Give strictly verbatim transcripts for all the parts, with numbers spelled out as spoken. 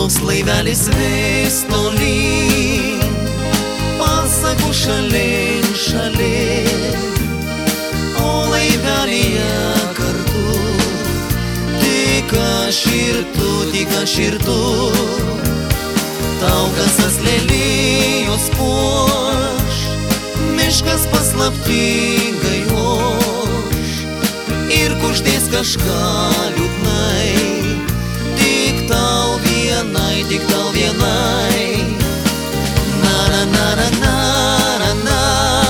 Plaus laivelis vis tolyn, pasakų šalin, šalin, o laivelyje kartu tik aš ir tu, tik aš ir tu. Tau kasas lelijos puoš, miškas paslaptingai oš ir kuždės kažką liūdnai. Tik tau vienai, tik tau vienai. Na na na na na na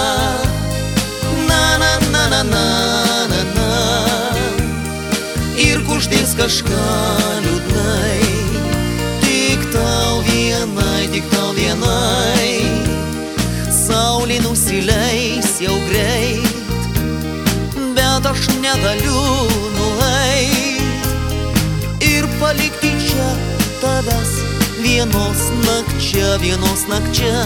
na na na na na na na ir kuždės kažką liūdnai. Tik tau vienai, tik tau vienai. Saulė nusileis jau greit, bet aš negaliu nueit ir palikti čia tavęs vienos nakčia, vienos nakčia.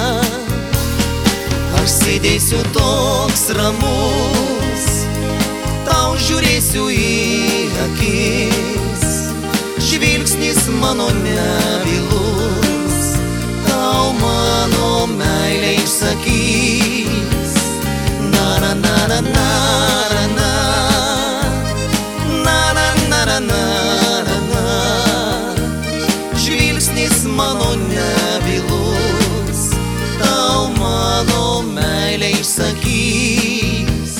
Aš sėdėsiu toks ramus, tau žiūrėsiu į akis, žvilgsnis mano nebylus, tau mano meilę išsakys. Na na na na na na na na na na na na žvilgsnis mano nebylus, tau mano meilę išsakys.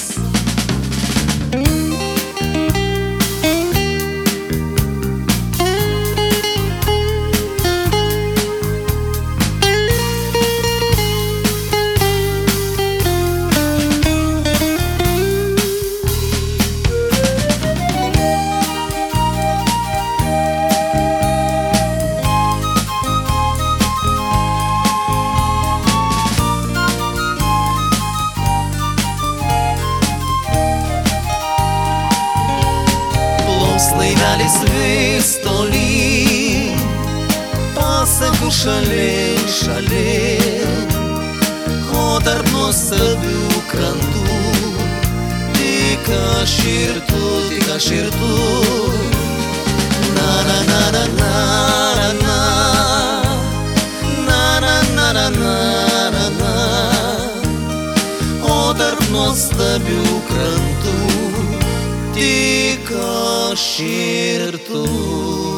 Laivelis vis tolyn, pasakų šalin, šalin, o tarp nuostabių krantų tik aš ir tu, tik aš ir tu. Na na na na na na na na na na na na na o tarp nuostabių krantų tik aš ir tu.